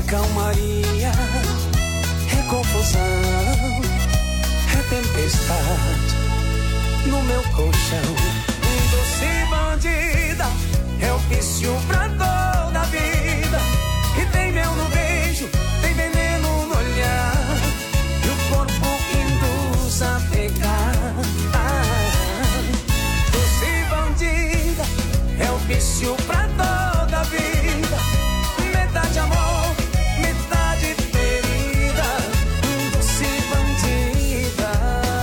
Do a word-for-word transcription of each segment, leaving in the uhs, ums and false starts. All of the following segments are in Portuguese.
calmaria, é confusão, é tempestade no meu colchão. Um doce bandida é o vício pra toda a vida. E tem mel no beijo, tem veneno no olhar, e o corpo induz a pegar. Ah, doce bandida é o vício pra toda a vida. Metade amor, metade ferida. Doce bandida,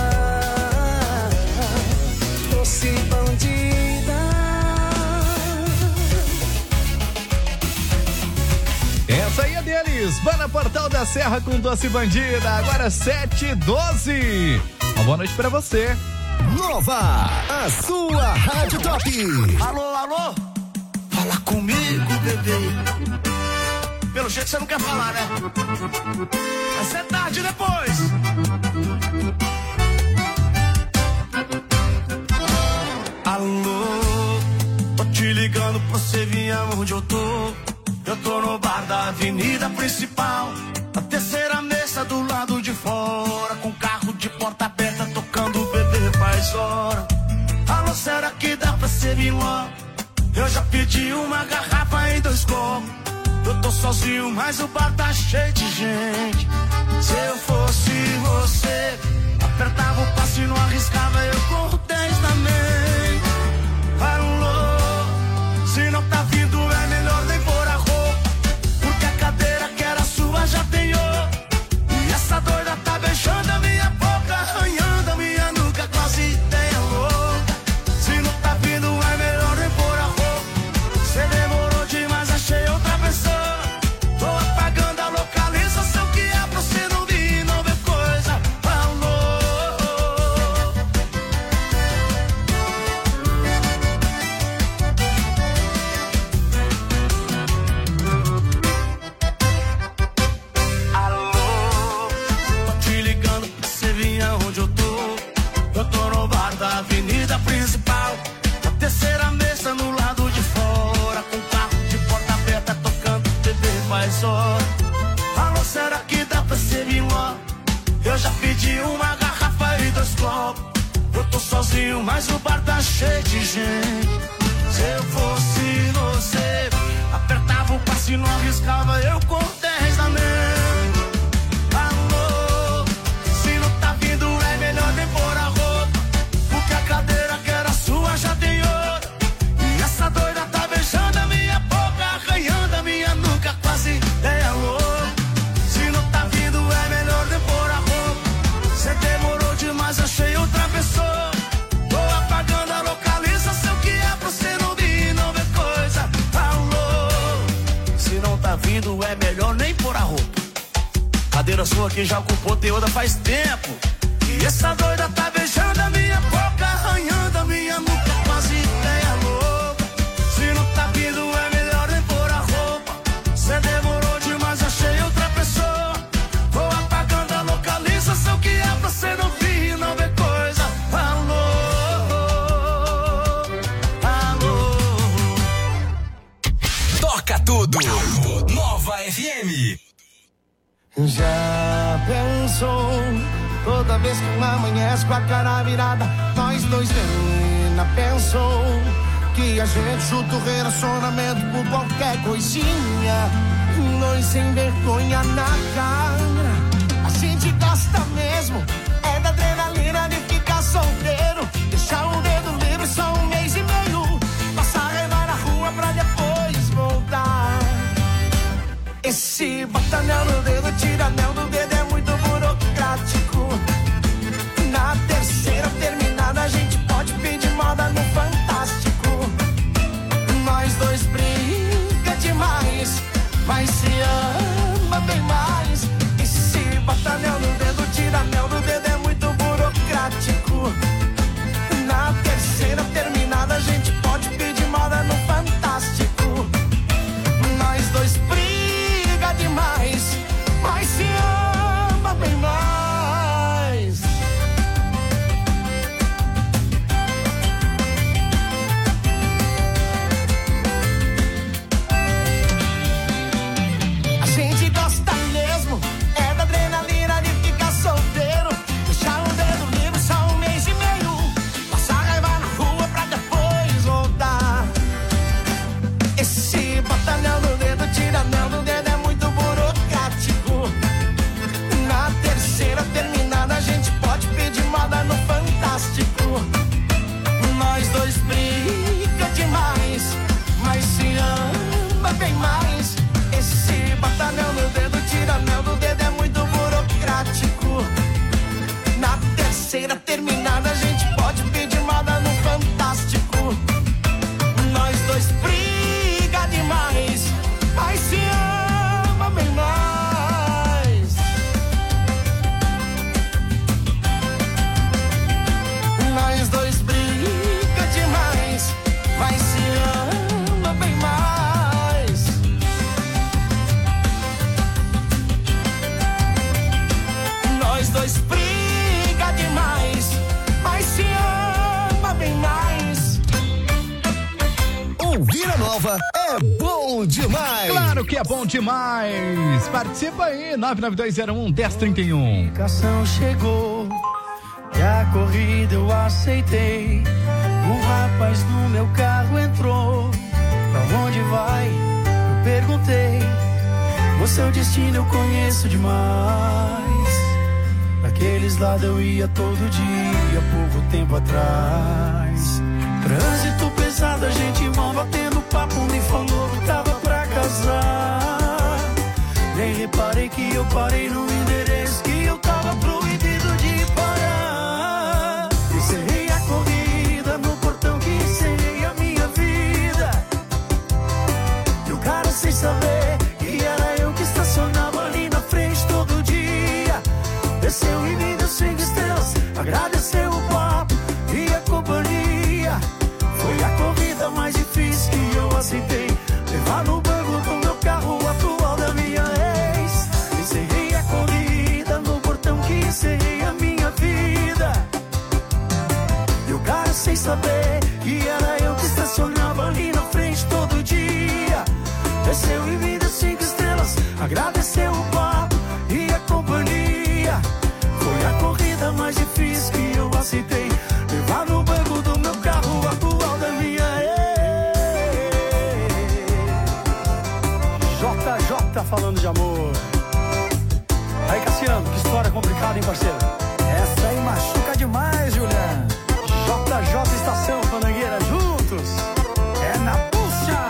doce bandida. Essa aí é deles, Banda Portal da Serra com Doce Bandida. Agora sete e doze. Uma boa noite pra você. Nova, a sua Rádio Top. Alô, alô? Fala comigo, bebê. Pelo jeito você não quer falar, né? Vai ser tarde depois. Alô, tô te ligando pra você vir aonde eu tô. Eu tô no bar da avenida principal, a terceira mesa do lado de fora, com carro de porta aberta tocando o bebê faz hora. Alô, será que dá pra você vir logo? Eu já pedi uma garrafa em dois copos. Eu tô sozinho, mas o bar tá cheio de gente. Se eu fosse você, apertava o passo e não arriscava, eu corro dez também. Alô, se não tá vindo é melhor nem pôr a roupa, porque a cadeira que era sua já tem outro. E essa doida tá beijando a minha boca, arranhando a minha nuca, quase ideia louca. Se não tá vindo é melhor nem pôr a roupa. Cê demorou demais, achei outra pessoa. Tô apagando a localização que é pra você não vir, não ver coisa. Alô. Alô, tô te ligando pra você vir aonde eu tô. Eu tô no bar da avenida principal, a terceira mesa no lado de fora, com carro de porta aberta tocando bebê faz hora. Alô, será que dá pra você vir logo? Eu já pedi uma garrafa e dois copos. Eu tô sozinho, mas o bar tá cheio de gente. Se eu fosse você, apertava o passo e não arriscava, eu com dez também. Alô, se não tá vindo é melhor nem pôr a roupa, porque a cadeira que era sua já tem outra. E essa doida tá beijando a minha boca, arranhando a minha nuca, quase ideia louca. Se não tá vindo é melhor nem pôr a roupa. Cê demorou demais, achei outra pessoa. Tô apagando a localização que é pra você não vir, não ver coisa. Alô, se não tá vindo é melhor nem pôr a roupa. Cadeira sua que já ocupou teoda faz tempo. E essa doida tá beijando a minha boca, arranhando a minha nuca, quase ideia louca. Se não tá vindo é melhor nem pôr a roupa. Cê demorou demais, achei outra pessoa. Tô apagando a localização que é pra cê não vir, não ver coisa. Alô, alô. Toca tudo. Nova F M. Já pensou, toda vez que amanhece com a cara virada, nós dois menina pensou que a gente chuta o relacionamento por qualquer coisinha. Nós sem vergonha na cara, a gente gosta mesmo é da adrenalina de ficar solteiro, deixar o dedo livre só um mês e meio, passar raiva na rua pra depois voltar. Esse bota anel no dedo, tira anel do dedo, é muito burocrático. Na terceira terminada a gente pode pedir moda no Fantástico. Nós dois briga demais, mas se ama bem mais. Esse bota anel no dedo, tira anel do dedo, é muito burocrático. Na terceira terminada a gente pode pedir moda no Fantástico. Nós dois briga demais, mas se ama bem mais. A gente gosta nova é bom demais. Claro que é bom demais. Participa aí, nove nove dois zero um, um zero três um. A comunicação chegou e a corrida eu aceitei. Um rapaz no meu carro entrou. Pra onde vai? Eu perguntei. O seu destino eu conheço demais. Daqueles lados eu ia todo dia, pouco tempo atrás. Trânsito pesado, a gente mal batendo papo. Me falou que tava pra casar. Nem reparei que eu parei no endereço que eu tava proibido de parar. Encerrei a corrida no portão que encerrei a minha vida. E o cara sem saber que era eu que estacionava ali na frente todo dia. Desceu e me deu cinco estrelas, agradeceu o papo e a companhia. Foi a corrida mais difícil que eu aceitei. Levar no banco do meu carro o atual da minha ex. Encerrei a corrida no portão que encerrei a minha vida. E o cara sem saber que era eu que estacionava ali na frente todo dia. Desceu e me deu cinco estrelas, agradeceu o papo e a companhia. Foi a corrida mais difícil que eu aceitei. Levar no banco do meu carro o atual da minha ex. J J falando de amor. Aí, Cassiano, que história complicada, hein, parceiro? Essa aí machuca demais, Juliano. J J Estação, Fandangueira, juntos. É na puxa.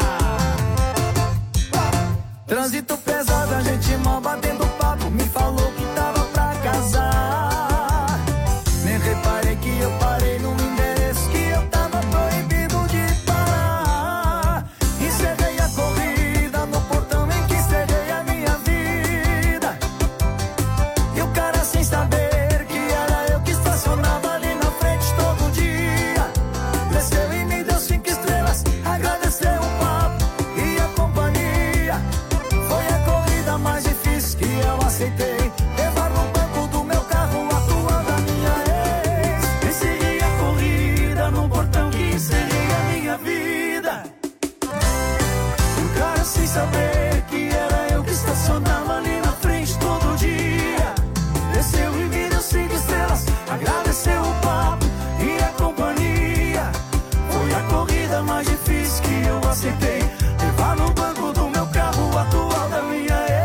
Trânsito pesado, a gente mal batendo papo. Me falou que tava pra casar. Nem reparei que eu parei no endereço que eu tava proibido de parar. Encerrei a corrida no portão em que encerrei a minha vida. E o cara sem saber que era eu que estacionava ali na frente todo dia. Desceu e me deu cinco estrelas, agradeceu o papo e a companhia. Foi a corrida mais difícil que eu aceitei. Levar no banco do meu carro o atual da minha ex. Encerrei a corrida no portão que encerrei a minha vida. O cara sem saber que era eu que estacionava ali na frente todo dia. Desceu e me deu cinco estrelas, agradeceu o papo e a companhia. Foi a corrida mais difícil que eu aceitei. Levar no banco do meu carro o atual da minha ex.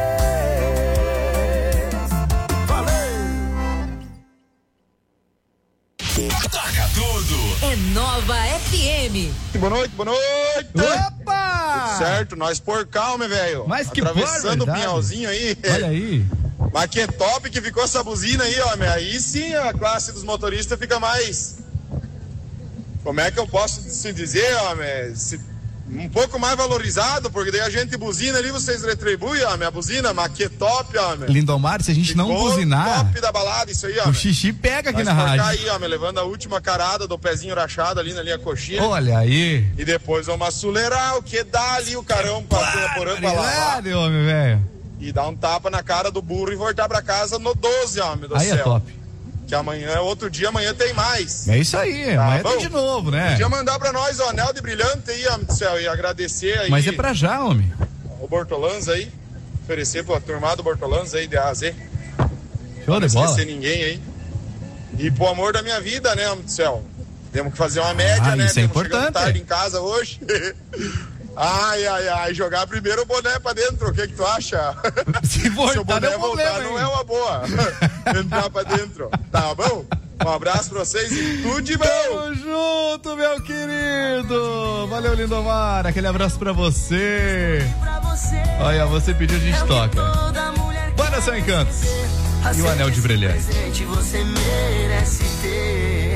Toca tudo. É Nova F M. Boa noite, boa noite. Opa! Tudo certo, nós por calma, velho. Mas que atravessando o verdade. pinhalzinho aí. Olha aí. Mas que top que ficou essa buzina aí, ó, meu. Aí sim a classe dos motoristas fica mais... Como é que eu posso se dizer, ó, meu? Se... Um pouco mais valorizado, porque daí a gente buzina ali, vocês retribuem, ó, minha buzina, mas que top, ó, meu. Lindomar, se a gente não Ficou buzinar, top da balada, isso aí, ó. o meu. xixi pega aqui Nós na por cá rádio. aí, ó, meu, levando a última carada do pezinho rachado ali na linha coxinha. Olha aí. E depois vamos acelerar o que dá ali o carão pra porão pra lavar. Verdade, homem, velho. E dar um tapa na cara do burro e voltar pra casa no doze, homem do Aí céu. é top. Que amanhã é outro dia, amanhã tem mais. É isso aí, Tá amanhã bom? tem de novo, né? Podia mandar pra nós o anel de brilhante aí, homem do céu, e agradecer aí. Mas é pra já, homem. O Bortolanza aí, oferecer pro turma do Bortolanza aí, de A a Z. Show Não de bola. esquecer ninguém aí. E pro amor da minha vida, né, homem do céu. Temos que fazer uma média, Ah, né? isso é Temos importante. chegando tarde em casa hoje. Ai, ai, ai, jogar primeiro o boné pra dentro, o que que tu acha? Se voltar, Se o boné é um problema, voltar, não hein? é uma boa. Entrar pra dentro, tá bom? Um abraço pra vocês e tudo de bom! Tamo junto, meu querido! Valeu, Lindomar, aquele abraço pra você. Olha, você pediu, a gente toca. Bora, São Encantos. E o anel de brilhante. Você merece ter.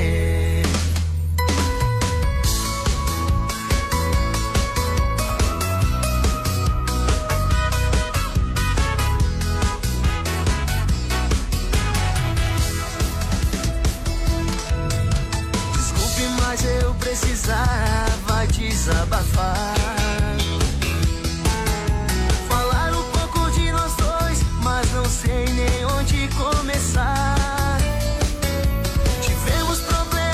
Precisava desabafar, falar um pouco de nós dois, mas não sei nem onde começar. Tivemos problemas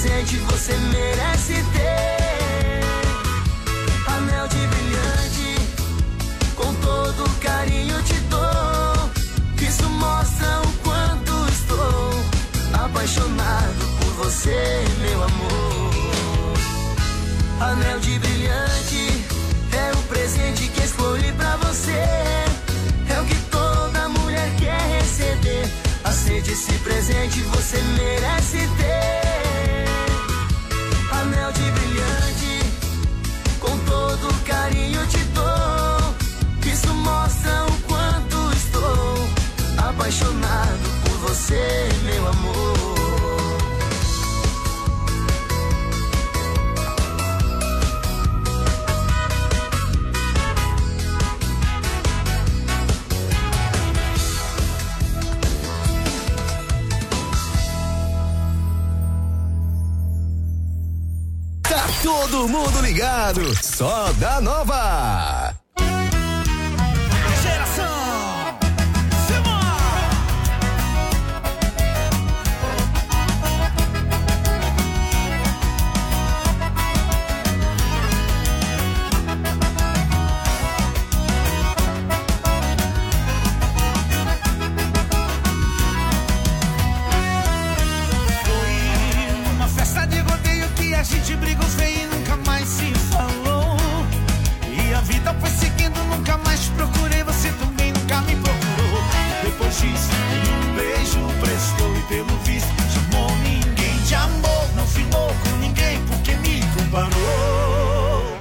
presente você merece ter. Anel de brilhante, com todo carinho te dou. Isso mostra o quanto estou apaixonado por você, meu amor. Anel de brilhante é o presente que escolhi pra você. É o que toda mulher quer receber. Aceite esse presente, você merece ter. Anel de brilhante, com todo carinho te dou. Isso mostra o quanto estou apaixonado por você, meu amor. Todo mundo ligado, só da Nova. Geração Foi uma festa de rodeio que a gente brigou feio e nunca mais se falou. E a vida foi seguindo, nunca mais procurei, você também nunca me procurou. Depois disso, um beijo prestou e pelo visto chamou, ninguém te amou. Não ficou com ninguém porque me comparou.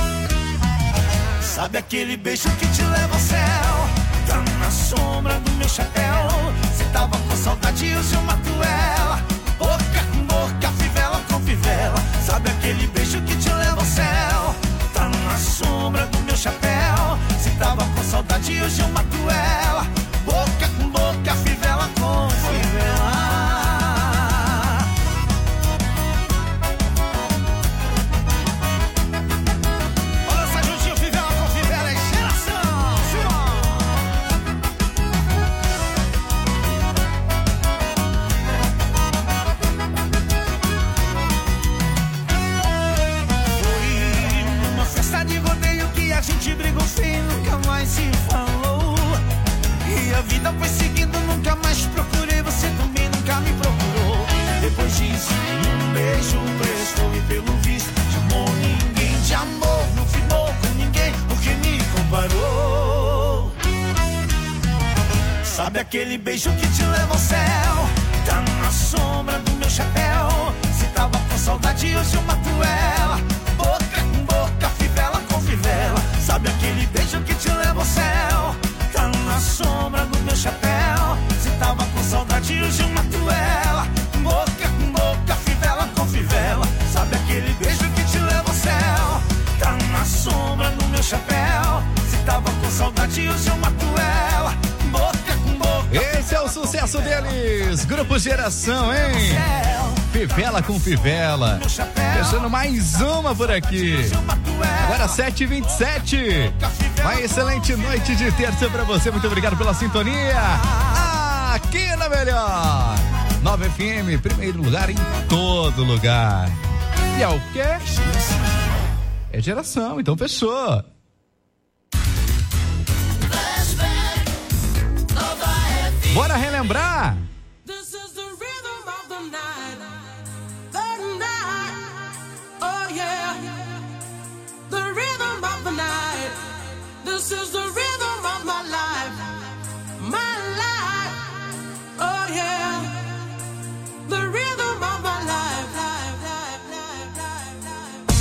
Sabe aquele beijo que te leva ao céu? Tá na sombra do meu chapéu. Você tava com saudade, hoje eu mato ela. Boca com boca, fivela com fivela. Sabe aquele beijo que te leva ao céu? Tá na sombra do meu chapéu. Se tava com saudade, hoje eu mato ela. Boca com boca, fivela com fivela. Olha essa juntinho, fivela com fivela, é geração Foi numa festa de rodeio que a gente brigou feio e nunca mais se falou. E a vida foi seguindo, nunca mais procurei, você também nunca me procurou. Depois disso, um beijo prestou e pelo visto chamou, ninguém te amou. Não ficou com ninguém porque me comparou. Sabe aquele beijo que te leva ao céu? Tá na sombra do meu chapéu. Se tava com saudade, hoje eu mato ela. Boca com boca, fivela com fivela. Sabe aquele beijo que te leva ao céu? Tá na sombra do meu chapéu. Se tava com saudade, hoje eu mato ela. Boca com boca, fivela com fivela. Sabe aquele beijo que te leva ao céu? Tá na sombra do meu chapéu. Se tava com saudade, hoje eu mato ela. Boca com boca. Esse é o sucesso deles, Grupo Geração, hein? Fivela com fivela. Fechando mais uma por aqui. Agora sete e vinte e sete. Uma excelente noite de terça pra você. Muito obrigado pela sintonia. Aqui na melhor Nova F M, primeiro lugar em todo lugar. E é o quê? É geração, então fechou. Bora relembrar? This is the rhythm of the night, the night, oh yeah, the rhythm of the night. This is the rhythm of my life, my life, oh yeah, the rhythm of my life, life, life, life, life, life.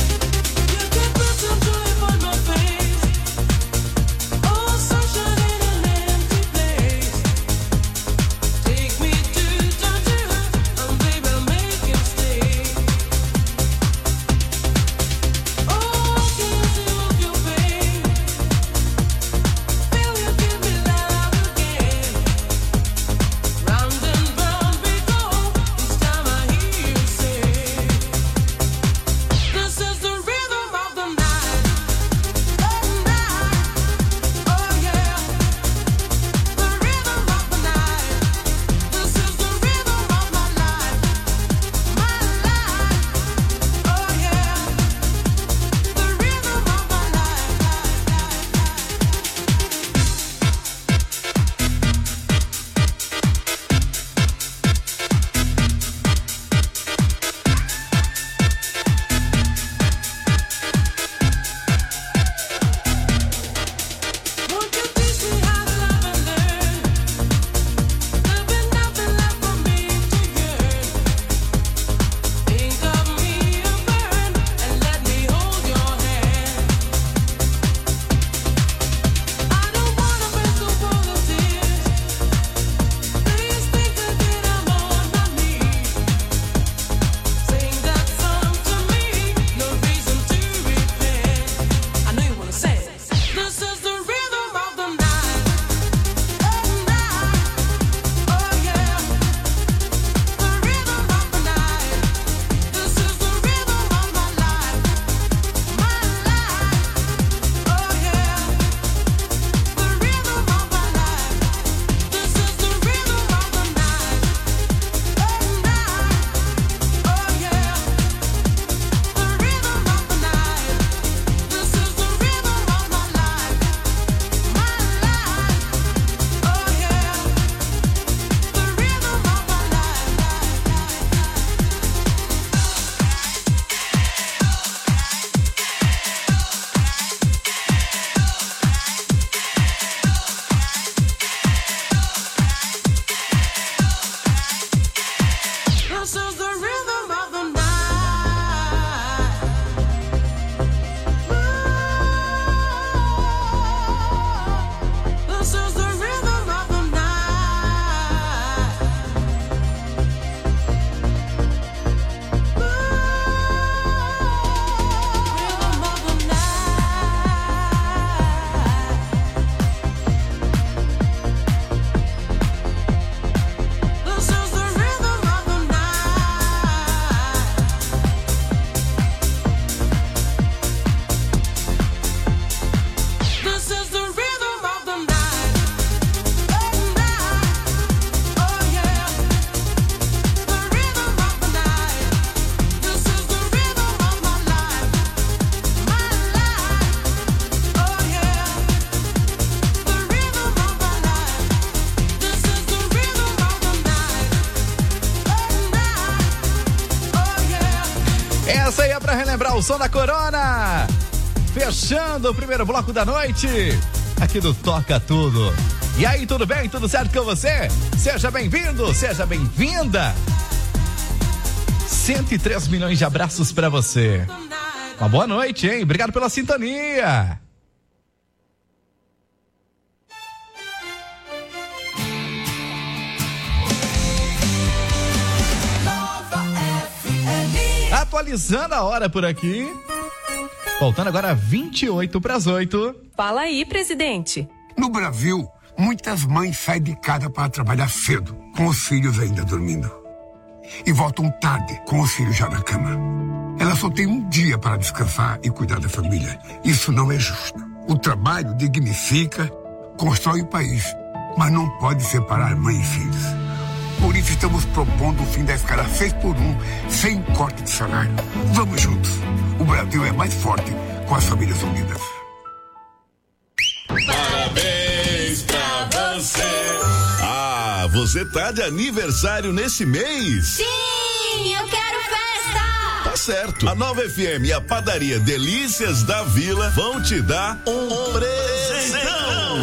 You can put some joy on my face, oh sunshine in a This is the rhythm of the night. This is the rhythm of the night. Rhythm of the night. This is the rhythm of the night. This is the rhythm of the night. Oh, night. Oh, yeah. The rhythm of the night. This is the rhythm of my life. My life. Oh, yeah. The rhythm of my life. This is the rhythm of the night. Oh, night. Oh, yeah. Essa aí é pra relembrar o som da Corona. Fechando o primeiro bloco da noite, aqui do Toca Tudo. E aí, tudo bem? Tudo certo com você? Seja bem-vindo, seja bem-vinda. cento e três milhões de abraços pra você. Uma boa noite, hein? Obrigado pela sintonia. Atualizando a hora por aqui. Voltando agora vinte e oito para as oito. Fala aí, presidente. No Brasil, muitas mães saem de casa para trabalhar cedo, com os filhos ainda dormindo. E voltam tarde, com os filhos já na cama. Elas só têm um dia para descansar e cuidar da família. Isso não é justo. O trabalho dignifica, constrói o país, mas não pode separar mãe e filhos. Por isso estamos propondo o fim da escala seis por um, sem corte de salário. Vamos juntos. O Brasil é mais forte com as famílias unidas. Parabéns pra você. Ah, você tá de aniversário nesse mês? Sim, eu quero festa. Tá certo. A Nova F M e a padaria Delícias da Vila vão te dar um presentão.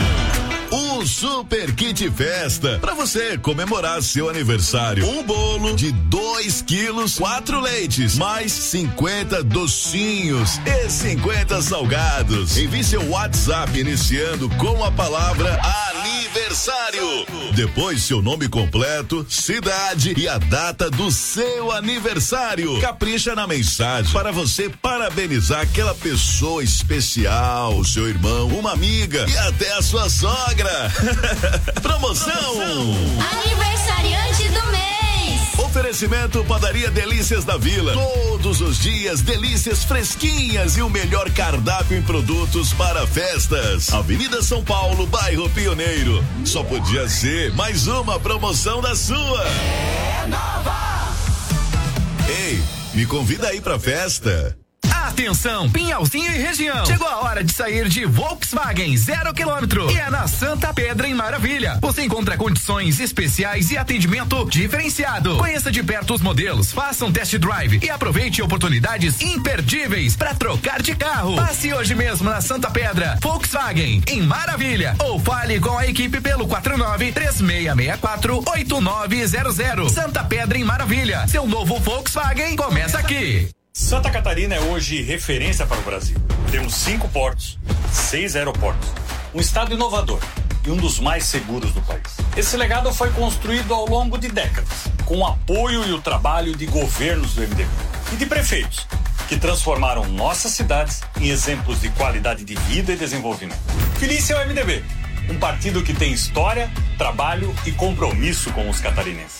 O Super Kit Festa, pra você comemorar seu aniversário. Um bolo de dois quilos, quatro leites, mais cinquenta docinhos e cinquenta salgados. Envie seu WhatsApp iniciando com a palavra aniversário. Depois seu nome completo, cidade e a data do seu aniversário. Capricha na mensagem para você parabenizar aquela pessoa especial, seu irmão, uma amiga e até a sua sogra. Promoção! Aniversariante do mês. Oferecimento Padaria Delícias da Vila. Todos os dias, delícias fresquinhas e o melhor cardápio em produtos para festas. Avenida São Paulo, bairro Pioneiro. Só podia ser mais uma promoção da sua. É nova. Ei, me convida aí pra festa. Atenção, Pinhalzinho e região. Chegou a hora de sair de Volkswagen zero quilômetro. E é na Santa Pedra, em Maravilha. Você encontra condições especiais e atendimento diferenciado. Conheça de perto os modelos, faça um test drive e aproveite oportunidades imperdíveis para trocar de carro. Passe hoje mesmo na Santa Pedra, Volkswagen, em Maravilha. Ou fale com a equipe pelo quatro nove três seis seis quatro oito nove zero zero. Santa Pedra, em Maravilha. Seu novo Volkswagen começa aqui. Santa Catarina é hoje referência para o Brasil. Temos cinco portos, seis aeroportos, um estado inovador e um dos mais seguros do país. Esse legado foi construído ao longo de décadas, com o apoio e o trabalho de governos do M D B e de prefeitos, que transformaram nossas cidades em exemplos de qualidade de vida e desenvolvimento. Feliz é o M D B, um partido que tem história, trabalho e compromisso com os catarinenses.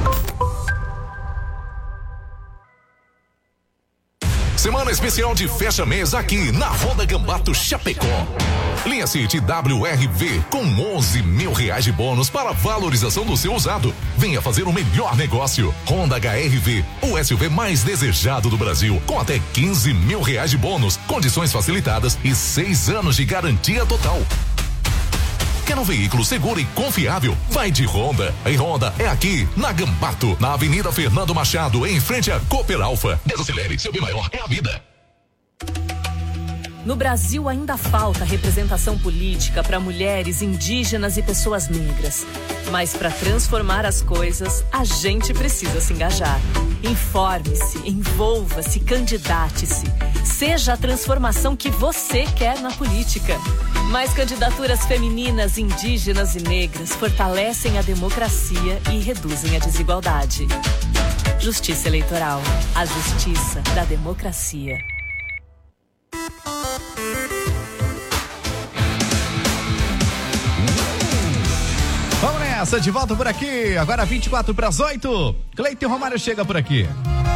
Semana especial de fecha mês aqui na Roda Gambato Chapecó. Linha City W R V com onze mil reais de bônus para valorização do seu usado. Venha fazer o melhor negócio. Honda H R V, o S U V mais desejado do Brasil, com até quinze mil reais de bônus, condições facilitadas e seis anos de garantia total. Quer um veículo seguro e confiável? Vai de Honda. E Honda é aqui, na Gambato, na Avenida Fernando Machado, em frente a Cooper Alfa. Desacelere, seu bem maior é a vida. No Brasil ainda falta representação política para mulheres, indígenas e pessoas negras. Mas para transformar as coisas, a gente precisa se engajar. Informe-se, envolva-se, candidate-se. Seja a transformação que você quer na política. Mais candidaturas femininas, indígenas e negras fortalecem a democracia e reduzem a desigualdade. Justiça Eleitoral. A justiça da democracia. Vamos nessa, de volta por aqui. Agora vinte e quatro para as oito. Cleiton Romário chega por aqui.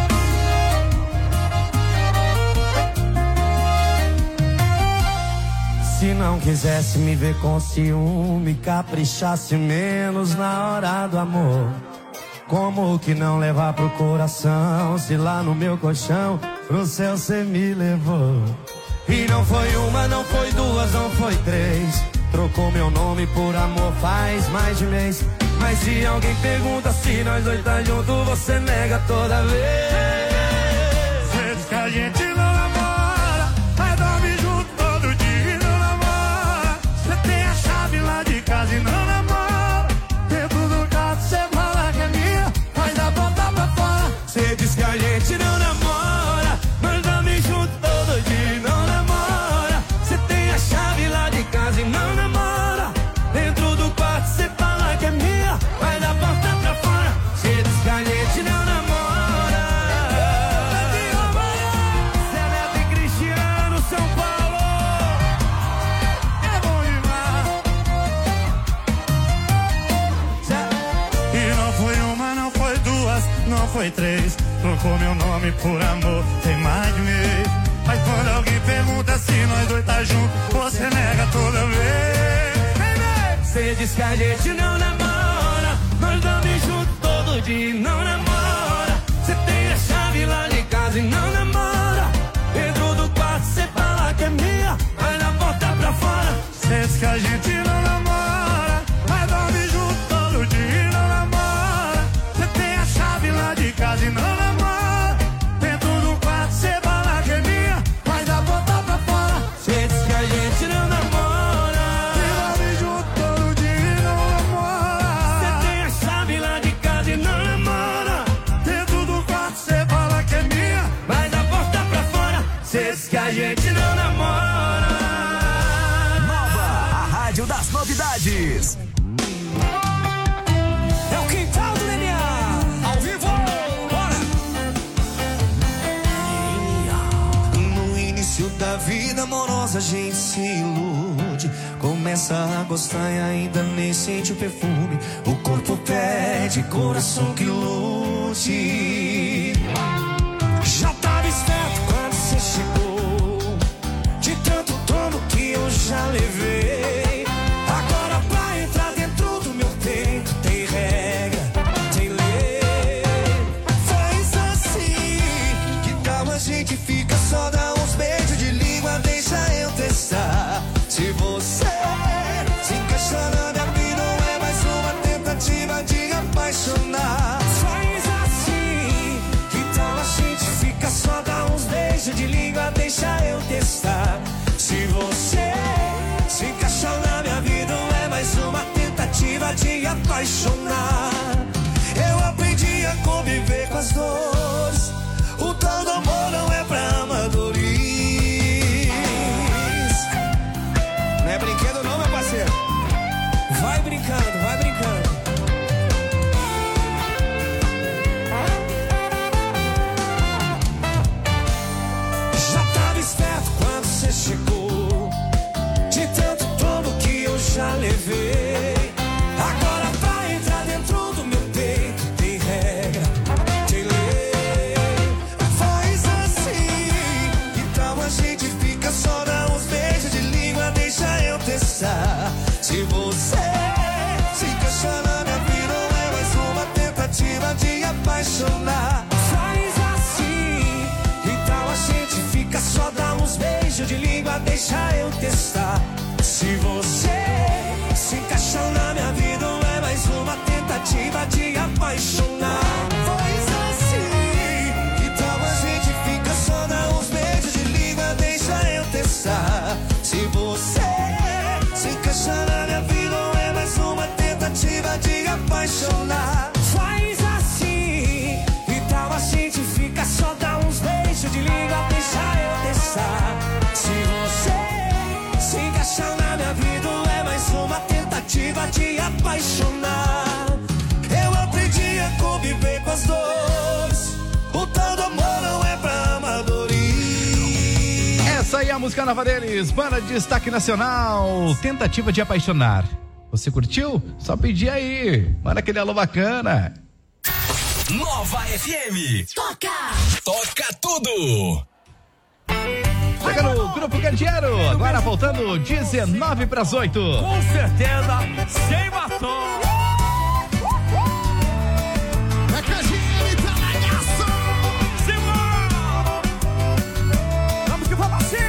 Se não quisesse me ver com ciúme, caprichasse menos na hora do amor. Como que não levar pro coração, se lá no meu colchão, pro céu cê me levou. E não foi uma, não foi duas, não foi três. Trocou meu nome por amor faz mais de mês. Mas se alguém pergunta se nós dois tá junto, você nega toda vez. Cê diz que a gente não namora, mas dorme junto todo dia e não namora. Cê tem a chave lá de casa e não namora. Dentro do carro cê fala que é minha, mas dá volta pra fora. Cê diz que a gente não namora, mas dorme junto todo dia e não namora. Cê tem a chave lá de casa e não namora. Dentro do quarto cê fala que é minha, mas dá volta pra fora. Cê diz que a gente não namora. Zé Neto e Cristiano, São Paulo. É bom demais. E não foi uma, não foi duas, não foi três. Trocou meu nome por amor, tem mais de mês. Mas quando alguém pergunta se nós dois tá junto, você nega toda vez. Cê diz que a gente não namora, nós dormimos junto todo dia e não namora. Cê tem a chave lá de casa e não namora. Dentro do quarto cê fala que é minha, mas na porta pra fora. Cê diz que a gente não namora, mas dorme junto todo dia e não namora. Cê tem a chave lá de casa e não namora. Dentro do quarto cê fala que é minha, mas na porta pra fora. Cê diz que a gente não namora. Que a gente não namora. Nova, a rádio das novidades. É o quintal do D N A, ao vivo, bora! No início da vida amorosa a gente se ilude. Começa a gostar e ainda nem sente o perfume. O corpo pede, coração que lute. Já tava esperto quando você chegou. De tanto tomo que eu já levei. Agora pra entrar dentro do meu peito tem regra, tem lei. Faz assim, que tal a gente fica só dá uns beijos de língua, deixa eu testar. Se você se encaixar na minha vida, não é mais uma tentativa de apaixonar. Faz assim, que tal a gente fica só dá uns beijos de língua, deixa eu testar. Se você se encaixar na minha vida, não é mais uma tentativa de apaixonar. Eu aprendi a conviver com as dores. O tal do amor não é pra amadores. Não é brinquedo não, meu parceiro. Vai brincando, vai brincando. Já tava esperto quando você chegou. De tanto tomo que eu já levei. Agora pra entrar dentro do meu peito tem regra, tem lei. Faz assim, que tal a gente fica só dá uns beijos de língua, deixa eu testar. Se você se encaixar na minha vida, não é mais uma tentativa de apaixonar. Faz assim, que tal a gente fica só dá uns beijos de língua, deixa eu testar. Se você se encaixar na minha vida, não é mais uma tentativa de apaixonar. Faz assim, que tal a gente fica só dá uns beijos de língua, deixa eu testar. música nova deles, banda de destaque nacional, Tentativa de Apaixonar. Você curtiu? Só pedir aí. Manda aquele alô bacana. Nova F M. Toca! Toca tudo! Chega no Grupo Candeeiro, agora voltando dezenove para as oito. Com certeza, sem batom. É que a gente tá na ligação. Simão! Vamos que vamos assim.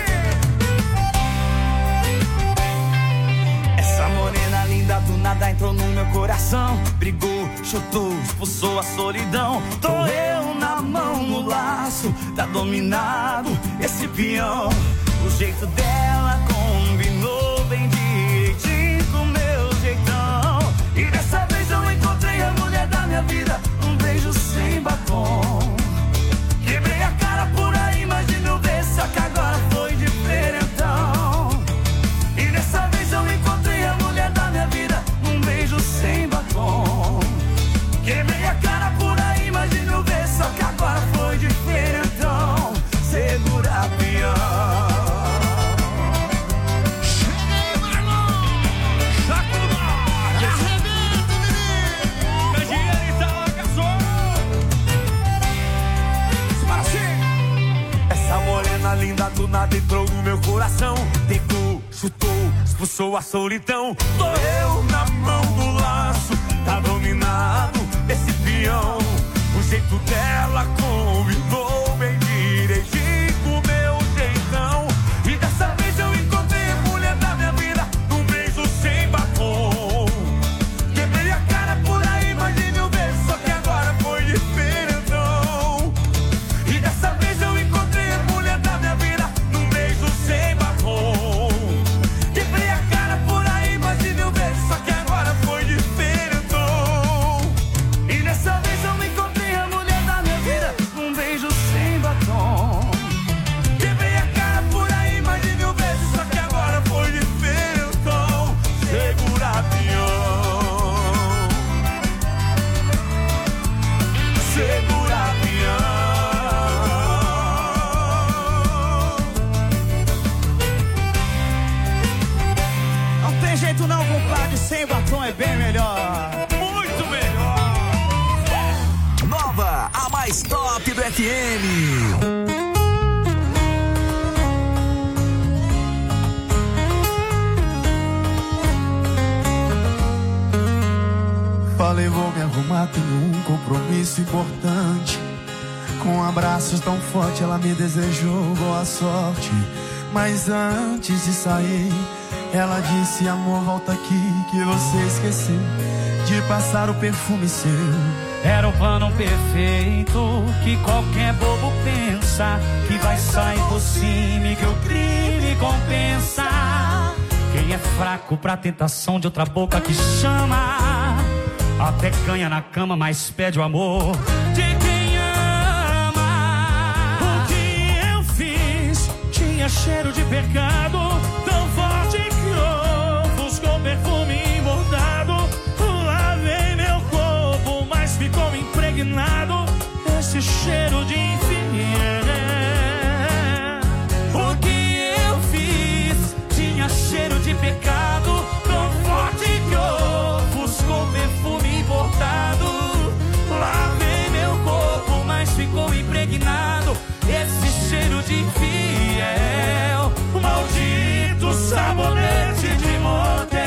Essa morena linda do nada entrou no meu coração. Brigou, chutou, expulsou a solidão. Tô eu na mão no laço, tá dominado esse peão. O jeito dela combinou bem direitinho com o meu jeitão. E dessa vez eu encontrei a mulher da minha vida. Um beijo sem batom. Quebrei a cara por aí, mas de mil vezes, só que agora foi diferentão. E dessa vez eu encontrei a mulher da minha vida. Um beijo sem batom. Quebrei a cara por aí, mas de mil vezes, só que agora foi diferentão. Segura a peão. Cheguei, Marlon. Sacuda! Arrebenta, menino. Candeeiro tá lá, caçou. Para assim. Essa morena linda do nada entrou no meu coração. Pegou, chutou, expulsou a solidão. Tô eu na mão do laço, tá dominado esse peão. O jeito dela combinou bem direitinho com o meu jeitão. E dessa vez eu encontrei a mulher da minha vida. Um beijo sem batom. Quebrei a cara por aí, mas de mil vezes, só que agora foi diferentão. E dessa vez eu encontrei a mulher da minha vida. Um beijo sem batom. Quebrei a cara por aí, mas de mil vezes, só que agora foi diferentão. E dessa vez eu encontrei a mulher da minha vida. Um beijo sem batom. Quebrei a cara por aí, mais de mil vezes, só que agora foi diferentão. Segura a peão. Segura a peão. Não tem jeito não, compadre. Sem batom é bem melhor. Muito melhor. Nova, a mais top do F M. Falei, vou me arrumar, tenho um compromisso importante. Com abraços tão fortes, ela me desejou boa sorte. Mas antes de sair, ela disse, amor, volta aqui, que você esqueceu de passar o perfume seu. Era o plano perfeito que qualquer bobo pensa, que vai sair por cima e que o crime compensa. Quem é fraco pra tentação de outra boca que chama, até ganha na cama, mas pede o amor de quem ama. O que eu fiz tinha cheiro de pecado, tão forte que ofuscou perfume bordado. Lavei meu corpo, mas ficou impregnado esse cheiro de infiel. O que eu fiz tinha cheiro de pecado, tão forte que ofuscou perfume importado. Lavei meu corpo, mas ficou impregnado esse cheiro de infiel. Maldito sabonete de motel.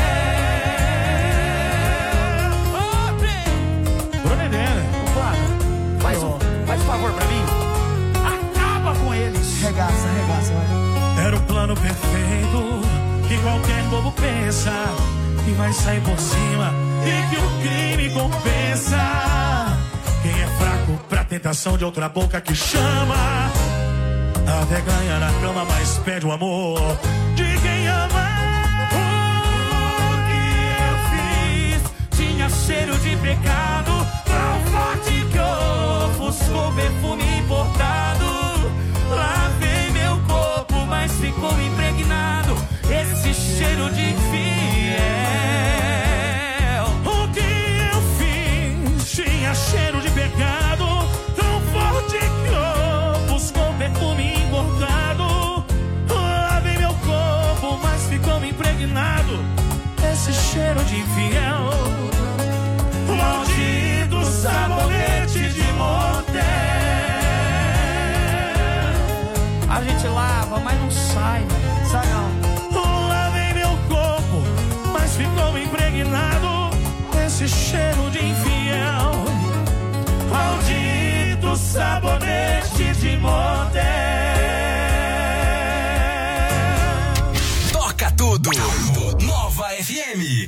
Faz um, faz um favor pra mim. Acaba com eles. Regaça, regaça, vai. Era o plano perfeito que qualquer bobo pensa, que vai sair por cima e que o crime compensa. Quem é fraco pra tentação de outra boca que chama, até ganha na cama, mas pede o amor de quem ama. O que eu fiz tinha cheiro de pecado, tão forte que ofuscou perfume importado. Lavei meu corpo, mas ficou impregnado esse cheiro de infiel. O que eu fiz tinha cheiro de pecado, tão forte que ofuscou perfume importado. de infiel. Maldito sabonete de motel. A gente lava, mas não sai, sai não. Lavei meu corpo, mas ficou impregnado esse cheiro de infiel. Maldito sabonete de motel. Toca tudo. Nova F M.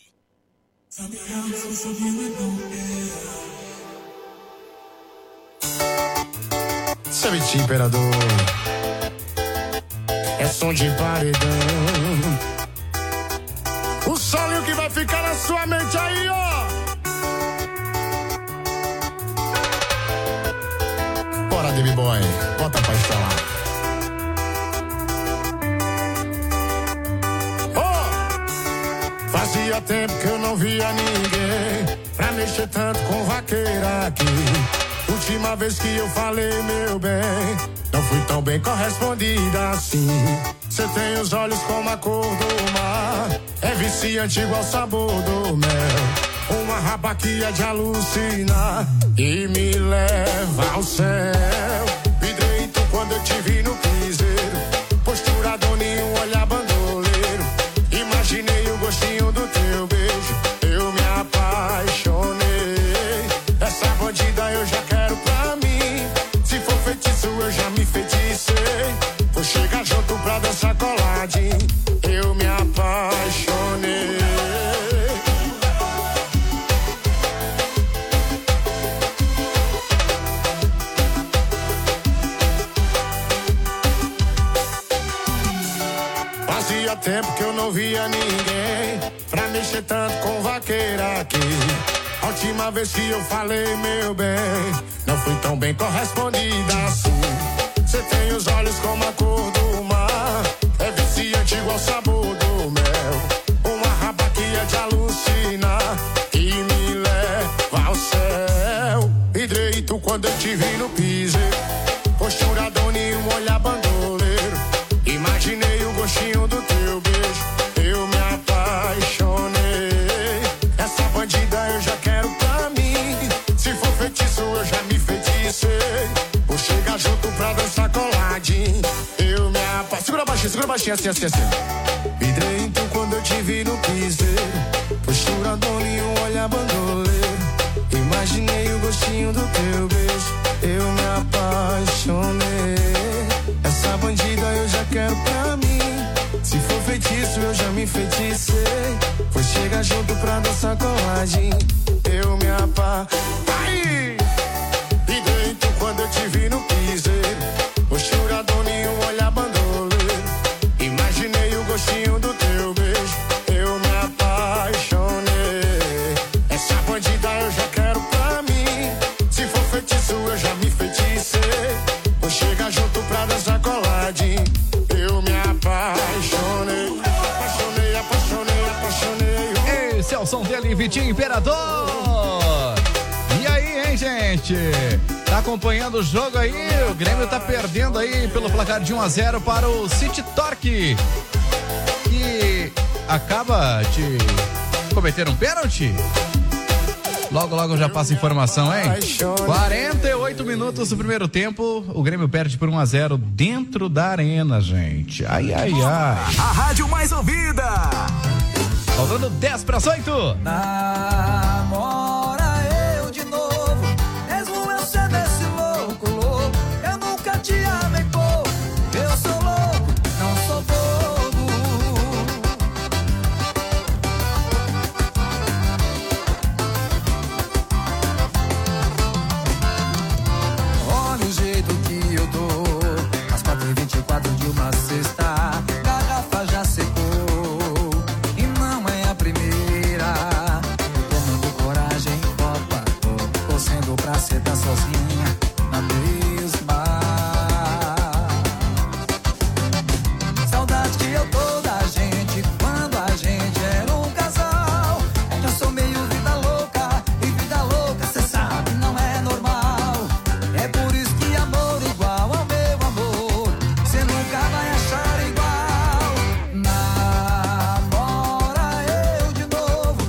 Sabe, imperador, é som de paredão. O solinho que vai ficar na sua mente aí, ó. Bora, Baby Boy, bota pra instalar. Oh! Fazia tempo que eu não via ninguém pra mexer tanto com vaqueira aqui. Última vez que eu falei, meu bem, não fui tão bem correspondida assim. Cê tem os olhos como a cor do mar, é viciante igual o sabor do mel. Uma rabaquia de alucinar e me leva ao céu. Vidreito quando eu te vi no piseiro, postura doninho, olhar bandoleiro. Imaginei o gostinho do teu beijo, eu me apaixonei. Essa bandida eu já quero pra mim, se for feitiço eu já me feiticei. Vou chegar junto pra dançar coladinho, eu me apaixonei. Fazia tempo que eu não via ninguém pra mexer tanto com vaqueira aqui. A última vez que eu falei, meu bem, não fui tão bem correspondida assim. Cê tem os olhos como a cor do mar, é viciante igual o sabor do mel. Uma rabaquia de alucinar e me leva ao céu. Hidreito quando eu te vi no piseiro, postura doninho, olhar bandoleiro. Imaginei o gostinho do teu beijo, eu me apaixonei. Essa bandida eu já quero pra mim, se for feitiço eu já me feiticei. Vou chegar junto pra dançar coladinho, eu me apaixonei. Segura baixinho, segura baixinho, assim, assim, assim. Vidreito quando eu te vi no piseiro, postura doninho, olhar bandoleiro. Imaginei o gostinho do teu beijo, eu me apaixonei. Essa bandida eu já quero pra mim, se for feitiço eu já me feiticei. Vou chegar junto pra dançar coladinho, eu me apaixonei. E dentro quando eu te vi no piseiro, postura doninho, olhar bandoleiro. Imaginei o gostinho do teu beijo, eu me apaixonei. Essa bandida eu já quero pra mim, se for feitiço eu já me feiticei. Vou chegar junto pra dançar coladinho, eu me apaixonei. Apaixonei, apaixonei, apaixonei. Esse é o som dele, Vitinho Imperador. E aí, hein, gente? Tá acompanhando o jogo aí? O Grêmio tá perdendo aí pelo placar de um a zero para o City Torque, que acaba de cometer um pênalti. Logo, logo já passa informação, hein? quarenta e oito minutos do primeiro tempo, o Grêmio perde por um a zero dentro da arena, gente. Ai, ai, ai. A rádio mais ouvida. Faltando dez para as oito. Namora eu de novo, mesmo eu sendo esse louco, louco. Eu nunca te amei pouco, eu sou louco, não sou bobo. Olha o jeito que eu tô, às quatro e vinte e quatro de uma sexta, garrafa já secou. Pra cê tá sozinha na mesma. Saudade que eu tô da gente quando a gente era um casal. É que eu sou meio vida louca, e vida louca cê sabe não é normal. É por isso que amor igual ao meu amor cê nunca vai achar igual. Namora eu de novo,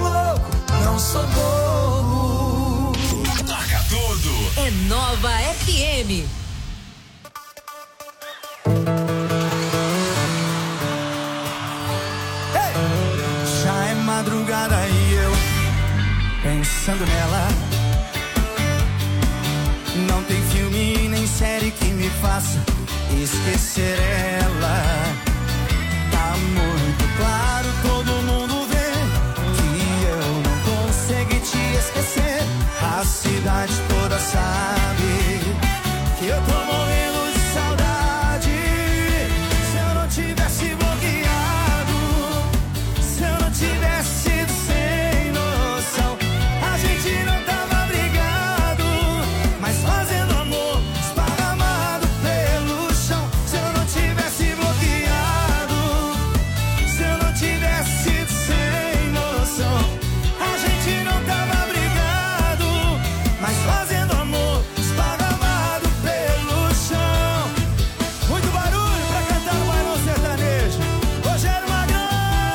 louco, não sou bobo. Toca tudo. É Nova F M. Já é madrugada e eu pensando nela. Não tem filme nem série que me faça esquecer ela. Tá muito claro, todo mundo vê que eu não consegui te esquecer. A cidade toda sabe que eu tô morrendo de saudade. Se eu não tivesse bloqueado, se eu não tivesse sido sem noção, a gente não tava brigado, mas fazendo amor esparramado pelo chão. Se eu não tivesse bloqueado, se eu não tivesse sido sem noção, a gente não tava brigado, mas fazendo amor esparramado pelo chão. Muito barulho pra cantar no bailão sertanejo. Rogério Magrão.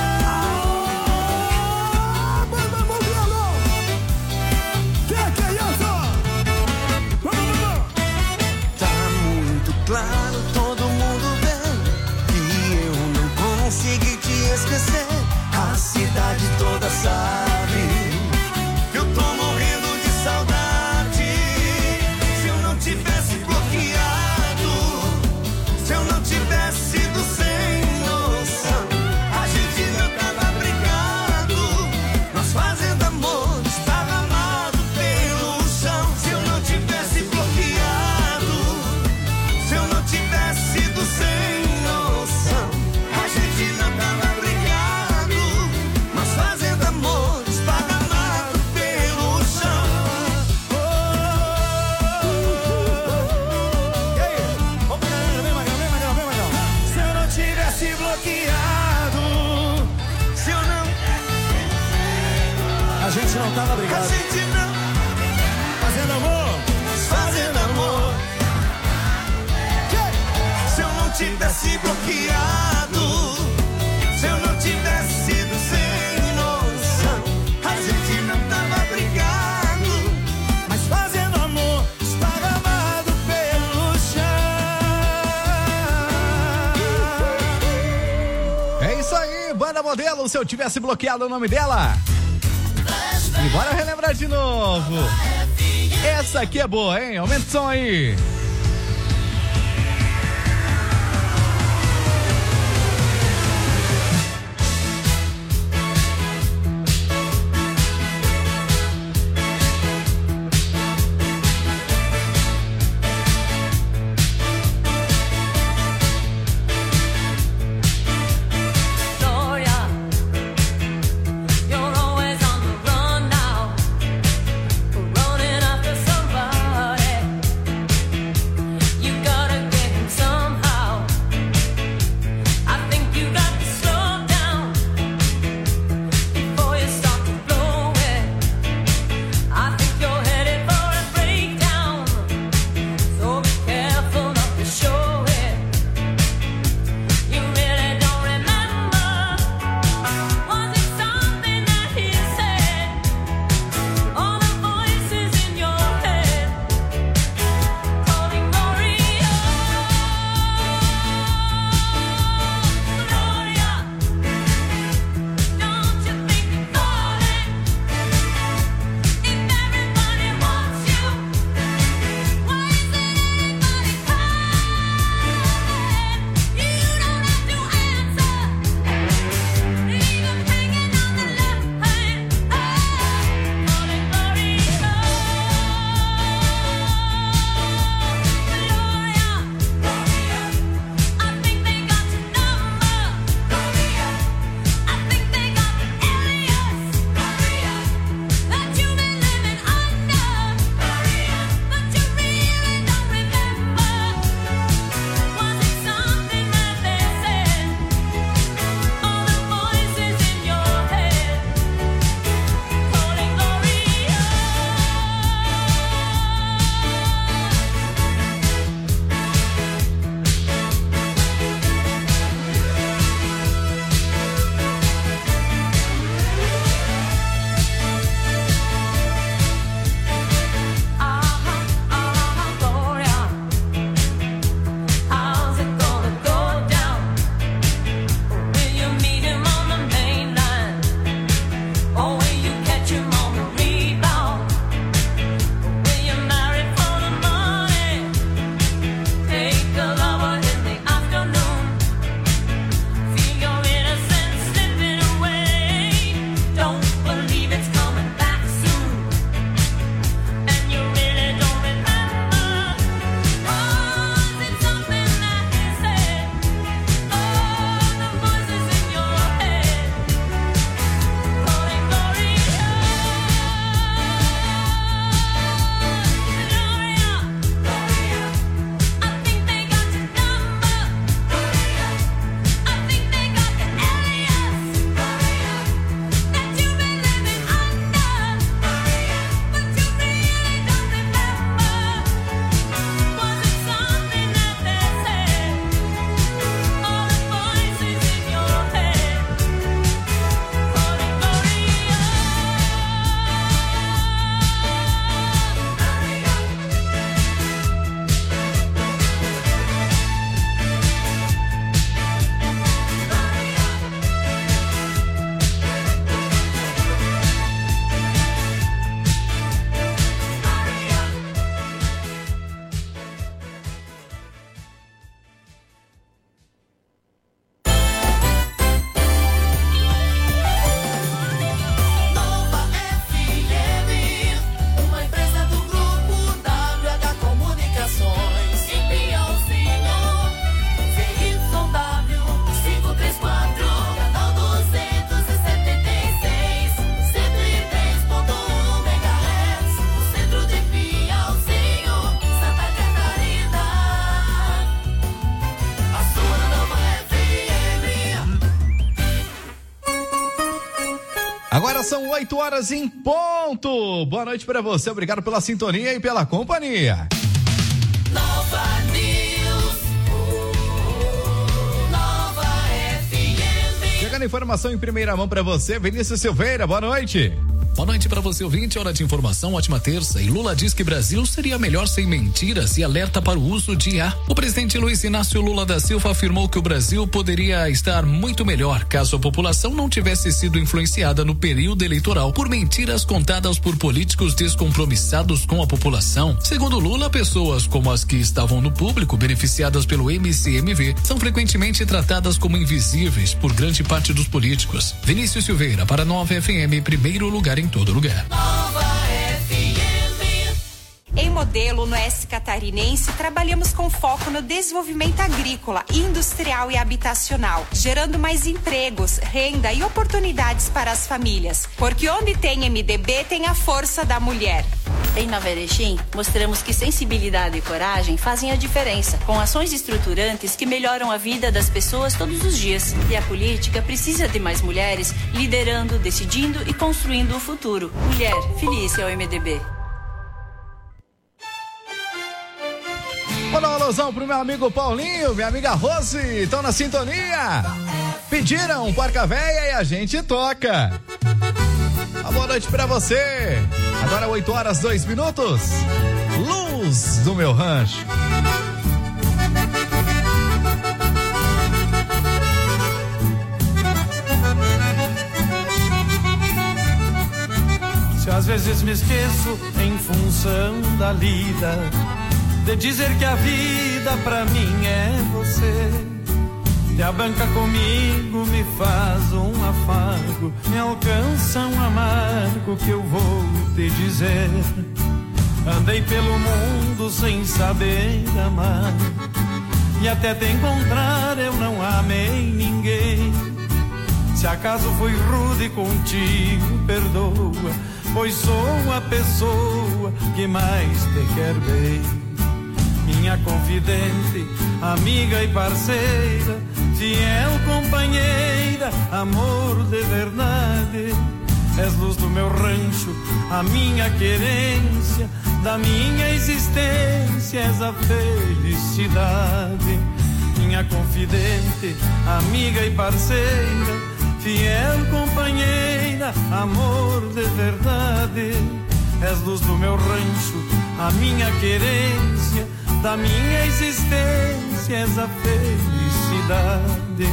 Vamos, vamos, violão. Que que é isso? Vamos, vamos. Tá muito claro, todo mundo vê que eu não consegui te esquecer. A cidade toda sabe que eu tô morrendo de saudade. Se eu não tivesse bloqueado, se eu não tivesse sido sem noção, a gente não tava brigado, nós fazendo amor esparramado pelo chão. Se eu não tivesse bloqueado, se eu não tivesse sido sem noção, a gente não tava brigado, nós fazendo amor esparramado pelo chão. E aí? Vamos pegar, vem Magrão, vem Magrão, vem Magrão. Se eu não tivesse bloqueado, se eu não... A gente não tava brigado. A gente não... Fazendo amor, fazendo amor. Se eu não tivesse bloqueado, se eu não tivesse sido sem noção, a gente não tava brigado, mas fazendo amor esparramado pelo chão. É isso aí, Banda Modelo, se eu tivesse bloqueado o nome dela. E bora relembrar de novo. Essa aqui é boa, hein? Aumenta o som aí. You're always on the run now, running after somebody. Agora são oito horas em ponto. Boa noite pra você, obrigado pela sintonia e pela companhia. Nova News. Nova F M. Chegando informação em primeira mão pra você, Vinícius Silveira, boa noite. Boa noite para você, ouvinte. Hora de informação, ótima terça. E Lula diz que Brasil seria melhor sem mentiras e alerta para o uso de I A. O presidente Luiz Inácio Lula da Silva afirmou que o Brasil poderia estar muito melhor caso a população não tivesse sido influenciada no período eleitoral por mentiras contadas por políticos descompromissados com a população. Segundo Lula, pessoas como as que estavam no público, beneficiadas pelo M C M V, são frequentemente tratadas como invisíveis por grande parte dos políticos. Vinícius Silveira, para Nova F M, primeiro lugar em todo lugar. Nova F M. Em Modelo, no Oeste Catarinense, trabalhamos com foco no desenvolvimento agrícola, industrial e habitacional, gerando mais empregos, renda e oportunidades para as famílias. Porque onde tem M D B, tem a força da mulher. Em Nova Erechim, mostramos que sensibilidade e coragem fazem a diferença, com ações estruturantes que melhoram a vida das pessoas todos os dias. E a política precisa de mais mulheres liderando, decidindo e construindo o futuro. Mulher, feliz é o M D B. Manda uma alusão pro meu amigo Paulinho, minha amiga Rose, estão na sintonia. Pediram Porca Véia e a gente toca. Uma boa noite pra você. Agora oito horas, dois minutos. Luz do meu rancho. Se às vezes me esqueço em função da lida, de dizer que a vida pra mim é você. Te abanca comigo, me faz um afago, me alcança um amargo que eu vou te dizer. Andei pelo mundo sem saber amar, e até te encontrar eu não amei ninguém. Se acaso fui rude contigo, perdoa, pois sou a pessoa que mais te quer bem. Minha confidente, amiga e parceira, fiel companheira, amor de verdade. És luz do meu rancho, a minha querência, da minha existência és a felicidade. Minha confidente, amiga e parceira, fiel companheira, amor de verdade. És luz do meu rancho, a minha querência, da minha existência és a felicidade.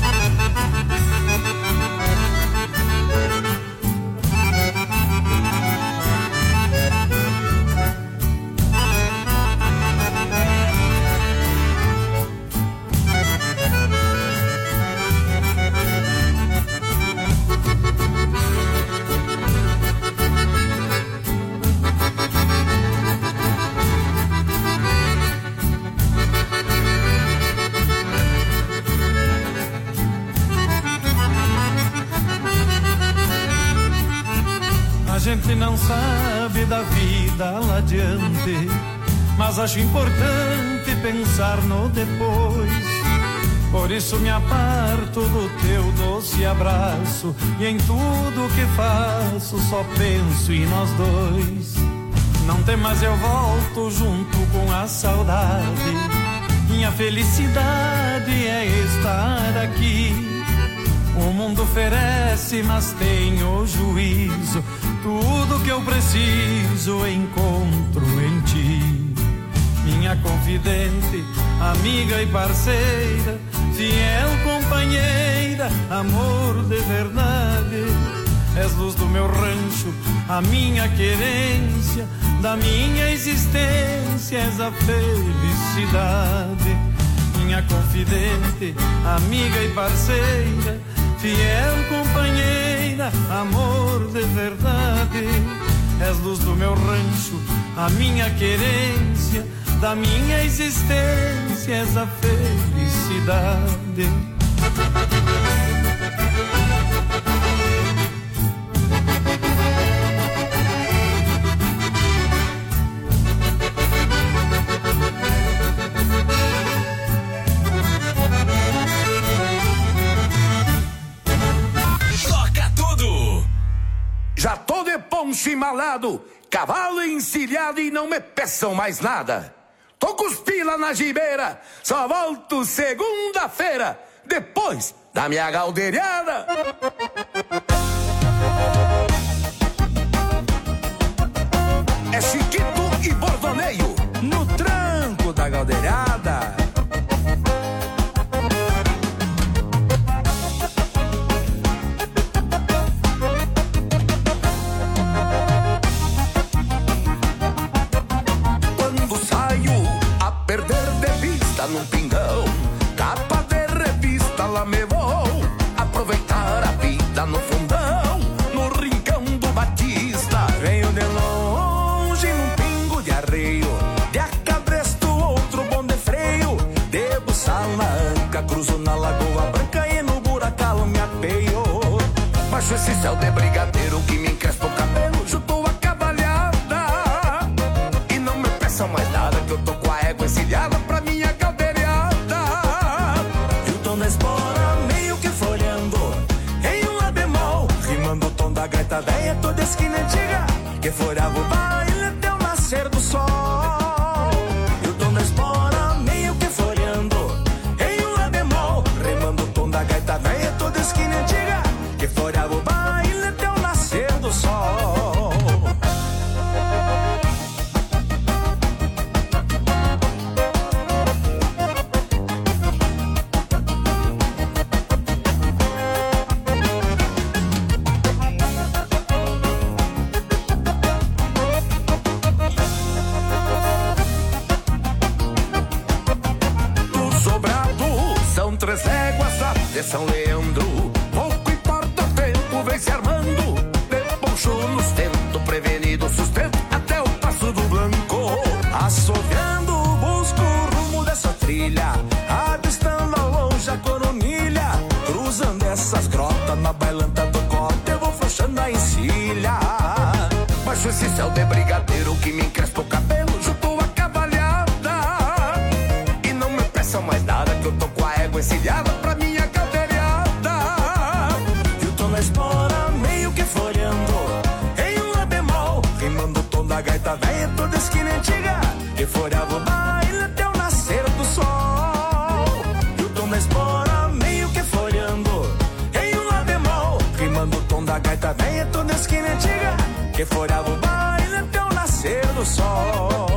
A gente não sabe da vida lá adiante, mas acho importante pensar no depois. Por isso me aparto do teu doce abraço, e em tudo que faço só penso em nós dois. Não temas, eu volto junto com a saudade. Minha felicidade é estar aqui. O mundo oferece, mas tenho juízo. Tudo que eu preciso encontro em ti. Minha confidente, amiga e parceira, fiel companheira, amor de verdade. És luz do meu rancho, a minha querência, da minha existência és a felicidade. Minha confidente, amiga e parceira, fiel companheira, amor de verdade. És luz do meu rancho, a minha querência, da minha existência és a felicidade. Já tô de poncho embalado, cavalo encilhado e não me peçam mais nada. Tô com os pila na gibeira, só volto segunda-feira, depois da minha galdeirada. É Chiquito e Bordoneio, no tranco da galdeirada. Num pingão, capa de revista, lá me vou aproveitar a vida no fundão, no rincão do Batista. Venho de longe num pingo de arreio, de acabresto outro bom de freio, de buçal na anca, cruzo na Lagoa Branca e no buracal me apeio. Baixo esse céu de brigadeiro que me encrespa o cabelo, junto a cavalhada, e não me peçam mais nada que eu tô com a égua encilhada pra minha caldeirada. E o tom da espora meio que folhando em um lá bemol, rimando o tom da gaita véia toda esquina antiga, que folhava o baile até o nascer do sol. E o tom da espora meio que folhando em um lá bemol, rimando o tom da gaita véia toda esquina antiga, que folhava o baile até o nascer do sol. Três léguas até São Leandro, pouco importa o tempo, vem se armando, de poncho nos tento, prevenido sustento, até o Passo do Blanco, assoviando, busco o rumo dessa trilha, avistando ao longe a coronilha, cruzando essas grotas na bailanta do cote, eu vou frouxando a encilha. Baixo esse céu de brigadeiro que me encrespa o cabelo, junto a cavalhada, e não me peçam mais nada que eu tô com a égua encilhada pra minha caldeirada. E o tom da espora meio que folhando em um lá bemol, rimando o tom da gaita véia toda esquina antiga, que folhava o baile até o nascer do sol. E o tom da espora meio que folhando em um lá bemol, rimando o tom da gaita véia toda esquina antiga, que folhava o baile até o nascer do sol.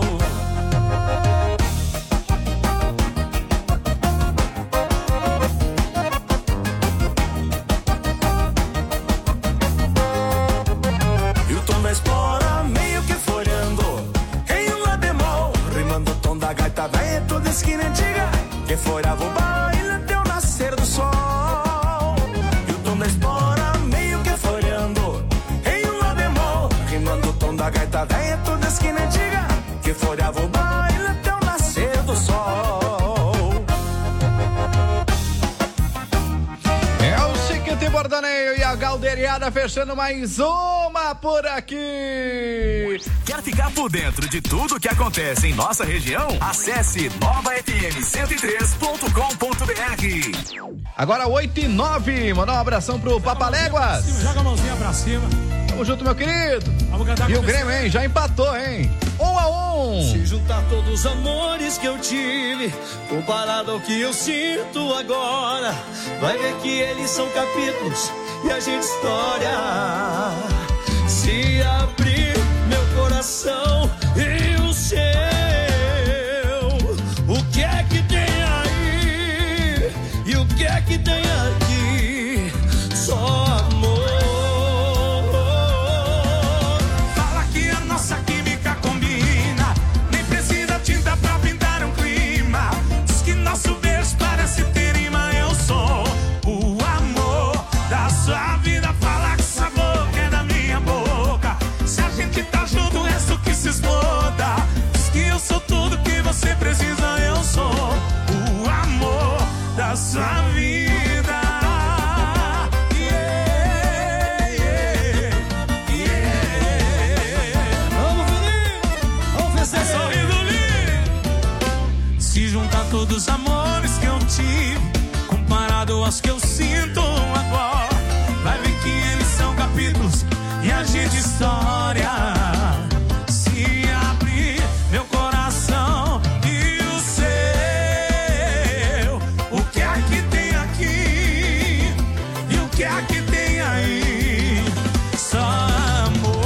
Espora meio que folhando em um lá bemol, rimando o tom da gaita véia toda esquina antiga, que folhava o baile até o nascer do sol. E o tom da espora meio que folhando em um lá bemol, rimando o tom da gaita véia toda esquina antiga, que folhava o baile até o nascer do sol. É o Chiquito Bordoneio e a galdeirada fechando mais uma por aqui. Quer ficar por dentro de tudo que acontece em nossa região? Acesse nova f m cento e três ponto com ponto b r. Agora oito e nove, mandar um abração pro Papaléguas. Joga a mãozinha pra cima. Tamo junto, meu querido. E o Grêmio, hein? Já empatou, hein? Um a um. Se juntar todos os amores que eu tive, comparado ao que eu sinto agora, vai ver que eles são capítulos e a gente história. Se abrir meu coração e o seu, o que é que tem aí? E o que é que tem aqui? Só amor. Fala que a nossa química combina, nem precisa tinta pra pintar um clima. Diz que nosso beijo parece ter rima. Eu sou o amor da sua vida. Fala que essa boca é da minha boca. Se a gente tá junto, o resto que se exploda. Diz que eu sou tudo que você precisa. Eu sou o amor da sua vida. Yeah, yeah, yeah. Vamos, Felipe! Vamos vencer! Sorrindo lindo. Se juntar todos os amores que eu tive, comparado aos que eu sinto agora, vai ver que eles são capítulos e agir de história. Se abrir meu coração e o seu, o que é que tem aqui e o que é que tem aí? Só amor.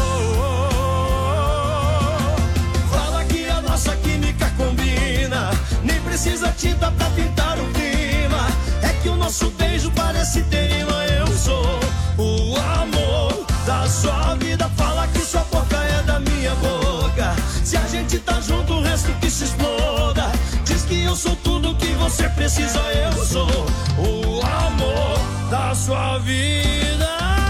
Fala que a nossa química combina, nem precisa tinta pra pintar o clima. É que o nosso beijo parece ter imã. Eu sou o amor da sua vida. Fala que sua boca é da minha boca. Se a gente tá junto, o resto que se exploda. Diz que eu sou tudo que você precisa. Eu sou o amor da sua vida.